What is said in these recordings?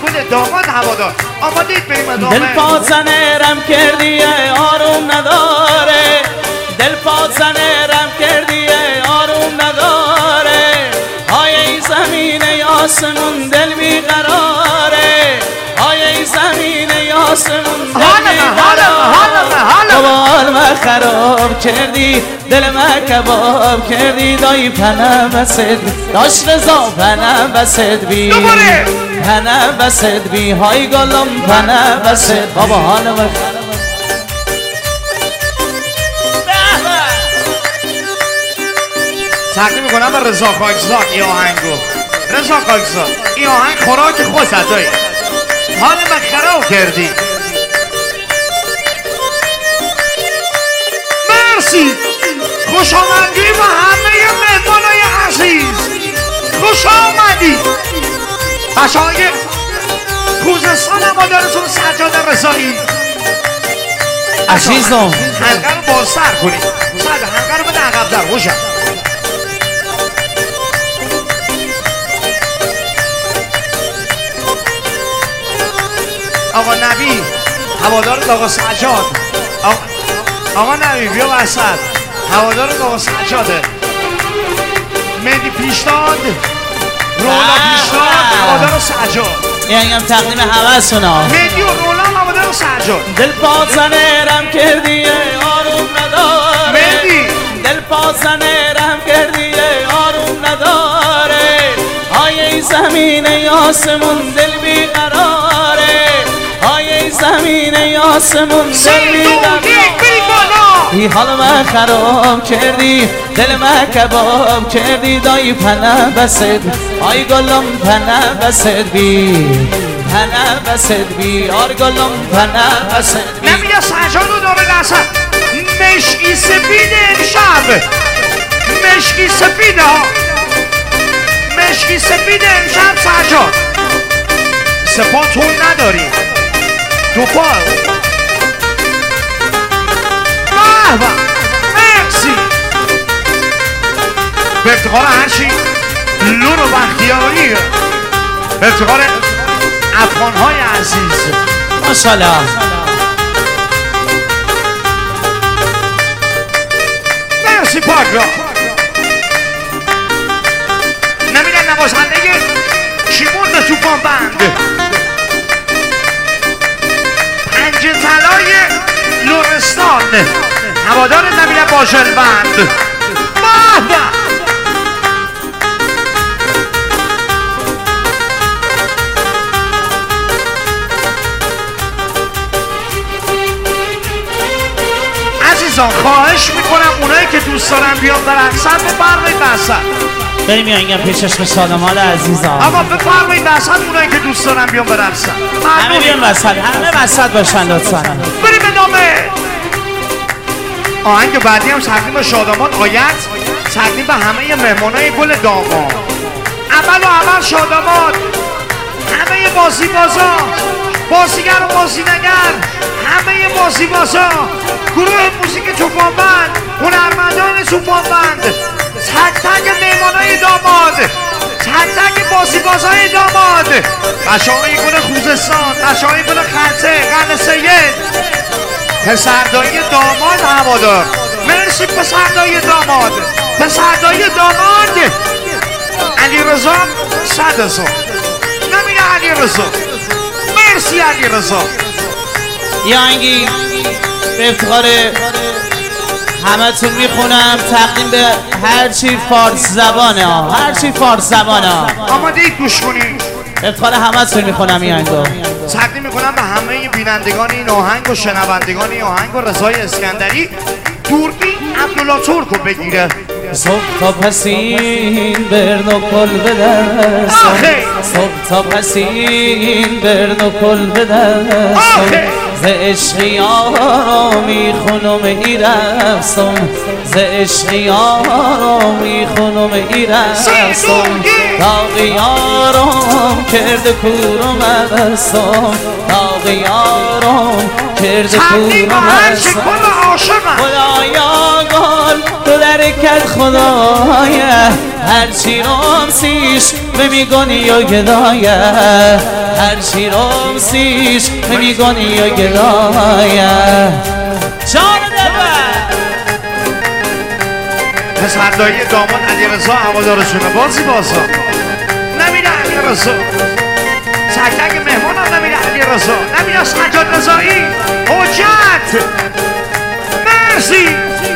گل داماد هوادار. آمادید بریم ادامه. دل پازنه رم کردی آروم نداره، دل پازنه رم کردی آروم نداره، های ای زمین ای آسمون دل بیقراره، های ای زمین ای آسمون دل بیقراره. حال ما خراب کردی، دل ما کباب کردی، دایی پنم بسد داشت رضا پنم بسد بی، پنم بسد بی، های گلم پنم بسد. بابا حال ما خراب. تقدیم میکنم به رضا خاکزاد این آهنگو. رضا خاکزاد این آهنگ خوراک خودت دایی، حال ما خراب کردی. مرسی، خوش آمدی و همه مهمانای عزیز خوش آمدی. بچه‌های خوزستان هوادارتون سجاد رضایی عزیزم حلقه رو بازتر کنید. سجاد حلقه رو بده عقب‌تر. خوشم آقا نبی هوادار آقا سجاد. آقا نبی بیا وسط، هوادار آقا سجاده. مهدی پیشنهاد، رولا پیشنهاد، هوادار سجاد. یعنی هم تقدیم همه سونا مهدی و رولا هوادار سجاد. دل پازنه رم کردی آروم نداره، مهدی دل پازنه رم کردی آروم نداره، های ای زمین ای آسمون دل بیقراره، های ای زمین ای آسمون دل بیقراره. ای حال ما خراب کردی، دل ما کباب کردی، دایی پنه بسد، آی گلم پنه بسد بی، پنه بسد بی، آر گلم پنه بسد بی. نمیگه سجاد رو داره دستم مشکی سفید امشب، مشکی سفید ها، مشکی سفید امشب سجاد. سپاه تون نداری دو پا. مرسی به افتخار هرچی لون و بختیاری، به افتخار افغانهای عزیز. ماشاءالله. مرسی پاک را. نمیدن نوازنده کیبورد توفان بند، پنج طلای لرستان، هوادار نمیدن باشل بند. عزیزان خواهش میکنم اونایی که دوست دارن بیان برقصن بفرمایید وسط. بریم یا اینگه پیشش به شادمال عزیزان. آقا بفرمایید وسط اونایی که دوست دارن بیان برقصن. همه بیان وسط، همه وسط باشن لطفا. بریم ادامه. آهنگ بعدی هم تقدیم به شادمان آیت، تقدیم به همه مهمانای گل داماد. اول شادمان، همه بازی بازا، بازیگر و بازینگر، همه بازی بازا، گروه موسیقی توفان بند، هنرمندان توفان بند، تک تک مهمانای داماد، تک تک بازی بازای داماد، بچه‌های گل خوزستان، بچه‌های گل خلطه، قرن سید، پسردایی داماد هوادار. مرسی پسردایی داماد، پسردایی داماد. علی رضا صدسو نمیگه علی رضا. مرسی علی رضا. یه آهنگی به افتخار همه تون میخونم، تقدیم به هرچی فارس زبانه ها، هرچی فارس زبانه ها. آماده اید گوش کنید. به افتخار همه تون میخونم این آهنگو. تقدیم میکنم به همه بینندگان این آهنگ و شنوندگان این آهنگ و رضای اسکندری. دوربین عبدالله ترکو بگیره. صبح تا پسین برن و کل به دستم، صبح تا پسین برن و کل به دستم، ز عشق یارا میخونم ای رفتم، ز عشق یارا میخونم ای رفتم، داغ یارم کرده کورم بستم، داغ یارم کرده کورم بستم. خدایا گل برکت خدایه هرچی رمسیش بمیگانی و گدایه هرچی رمسیش بمیگانی و گدایه جان دلبر پسردایی داماد علیرضا هوادارشونه بازی بازا نمیره علیرضا سکتک مهمان هم نمیره علیرضا نمیره سجاد رضایی حجت مرسی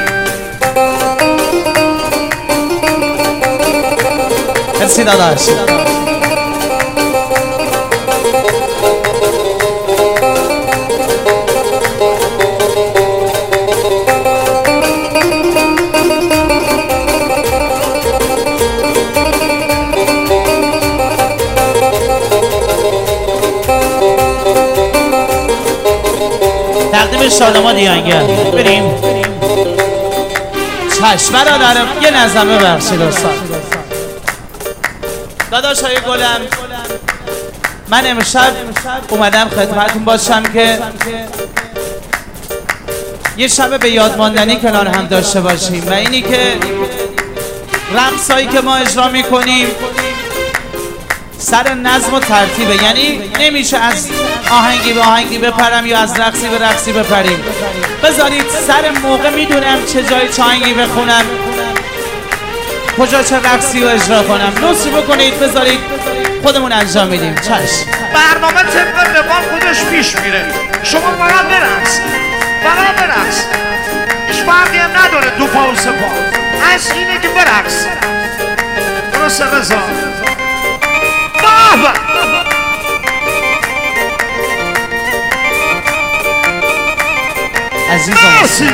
مرسی داداش تقدیم شادمان دیانگر بریم چشم برادرم یه نظمه بخشی دوستان داداش های گلم من امشب اومدم خدمتون باشم که یه شب به یاد ماندنی کنار هم داشته باشیم و اینی که رقصایی که ما اجرا میکنیم سر نظم و ترتیبه یعنی نمیشه از آهنگی به آهنگی بپرم یا از رقصی به رقصی بپریم بذارید سر موقع میدونم چه جای چه آهنگی بخونم کجا چه رقصی رو اجرا کنم لطف بکنید بذارید خودمون انجام میدیم چشم برنامه طبق روال خودش پیش میره شما فقط برقص فقط برقص هیچ فرقی هم نداره دو پا و سه پا از اینه که برقص درسته رضا بابا عزیزم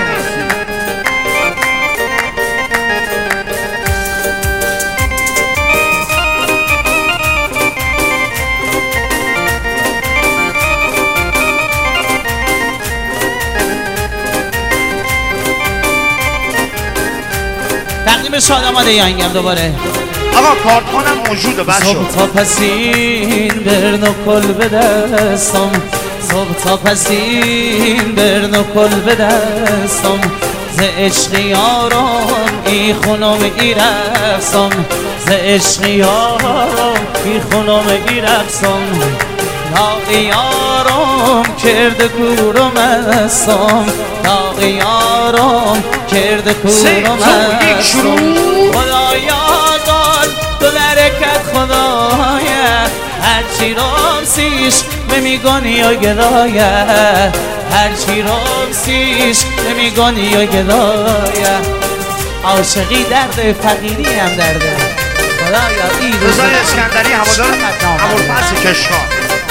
تقدیم شادمان دیانگم دوباره آقا کارتخانم موجوده بچه صبح تا پسین برن و کل به دستم صبح تا پسین برن و کل به دستم ز عشق یارم ای خونم ای رقصم ز عشق یارم ای خونم ای رقصم داغ یارم کرده کورم هستم داغ یارم کرده کورم هستم خدایا تو برکت خدایه هرچی رمسیش بمیگانی و گدایه هرچی رمسیش بمیگانی و گدایه عاشقی درده فقیری هم درده خدایا این رضای اسکندری هوادار ابوالفضل کشکار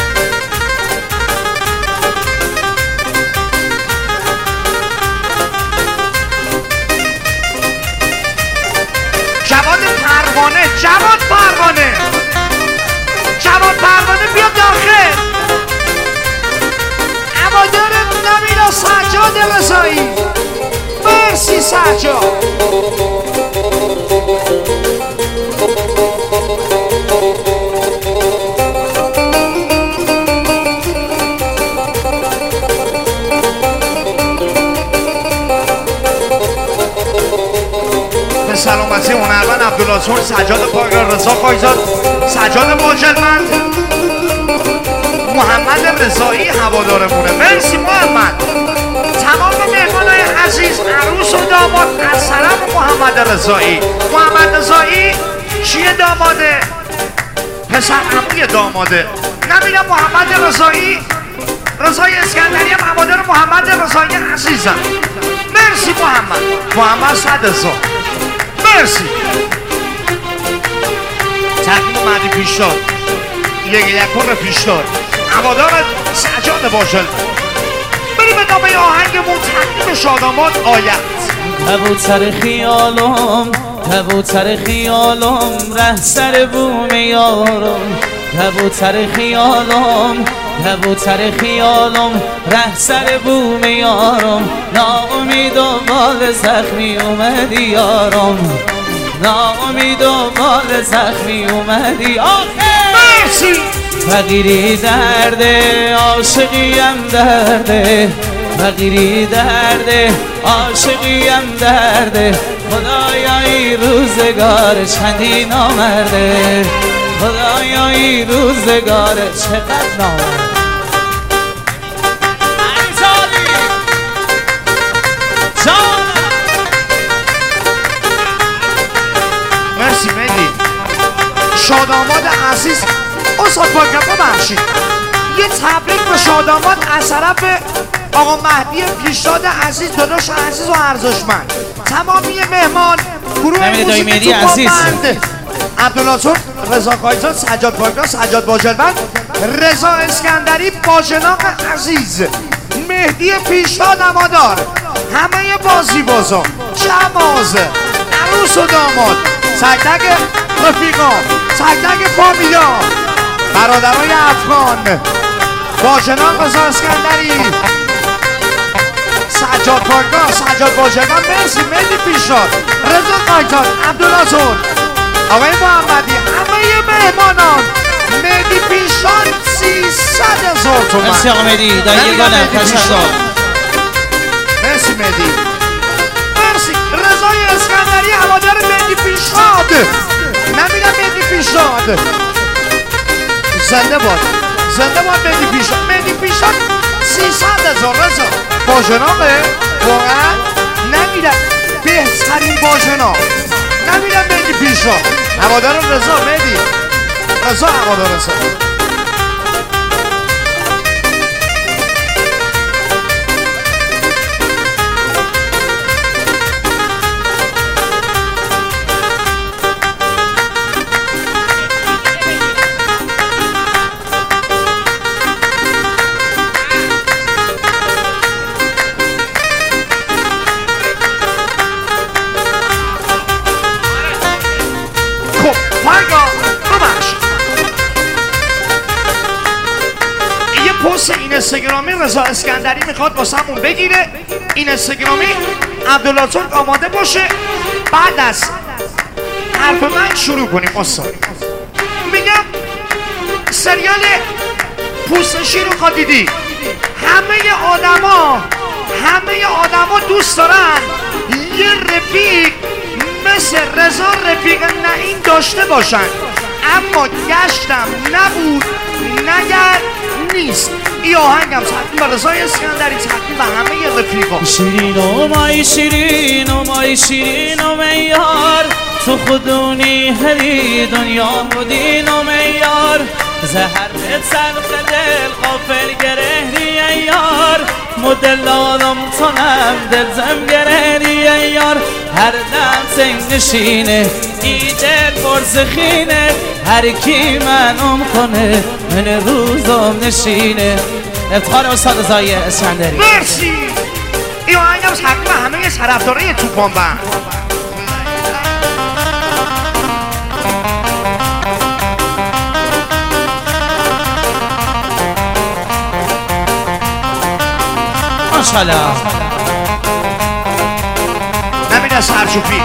جواد پروانه بیا داخل هوادار نمیرا سجاد رضایی مرسی سجاد سلامتی هنرمند عبدالعظیم سجاد پاک رضا خایزاد سجاد ماجرمند محمد رضایی هوادارمونه مرسی محمد تمام مهمانای عزیز عروس و داماد از طرف محمد رضایی محمد رضایی چیه داماده پسر عموی داماده نمیدونم محمد رضایی رضای اسکندری هم هوادار محمد رضایی عزیزم مرسی محمد 100,000 مرسی تقدیم مهدی پیشدار یک پیشدار هوادار سجاد باشد بریم ادامه آهنگمون تقدیم شاداماد آید کبوتر خیالم ره سر بوم یارم کبوتر خیالم ره سر بوم یارم ناامید و بال زخمی اومدی یارم ناامید و بال زخمی اومدی مرسی فقیری درده عاشقیم درده فقیری درده عاشقیم درده خدایا این روزگار چندین آمرده خدایا این روزگار چقدر نامرده مرسی مهدی شاداماد عزیز استاد پاکم ببخشید یه تبریک به شاداماد از طرف آقا مهدی پیشداد عزیز داداش عزیز و ارزشمند تمامی مهمان گروه موسیقی تو بند عبدالله رضا قایزاد سجاد پاکا سجاد باجربند رضا اسکندری باجناق عزیز مهدی پیشداد امادار همه بازی بازا جماز عروس و داماد تک رفیقا تک فامیلا برادرای افغان باجناق رضا اسکندری سجاد پاکا سجاد باجربند مرسی مهدی پیشداد رضا قایزاد عبدالله زور آقای محمدی همه مهمانان مهدی پیشان 300,000 تومن مرسی آقا مهدی دایی گانم تشکر مرسی مهدی مرسی رضای اسکندری هوادار مهدی پیشاد نمیدم مهدی پیشاد زنده باد مهدی پیشاد مهدی پیشاد 300,000 رضا باجناقه واقعا نمیدم بهترین باجناق نمیدم مهدی پیشاد هوادار رضا مهدی رضا هوادار رضا پست این اینستاگرامی رضا اسکندری میخواد واسمون بگیره این اینستاگرامی عبدالله ترک آماده باشه بعد از حرف من شروع کنیم استاد میگم سریال پوست شیر رو دیدی همه آدما دوست دارن یه رفیق مثل رضا رفیق نعیم داشته باشن اما گشتم نبود نگرد نیست ای آهنگم تقدیم به رضای اسکندری تقدیم به همه رفیقا شیرین و مای شیرین و مای شیرین و میار تو خودونی هری دنیا بودین و میار زهر به سلخ دل غافل گرهری یار مدل آدم تنم دلزم گرهری یار هر دم سنگ نشینه ای دل پرزخینه هر کی منم کنه من روزم نشینه افتخار استاد رضای اسکندری مرسی ای آهنگم تقدیم به همه طرفدارای توپان بند ماشاءالله نمیده سرچوپی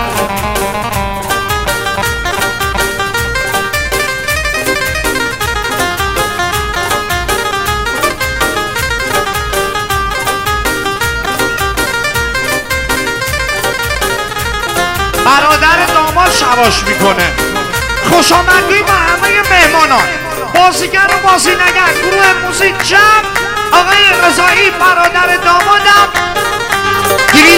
برادر داماد شواش میکنه خوش آمدی به همه مهمانان بازیگر و بازینگر گروه موزیک جمع آقای رضایی برادر دامادم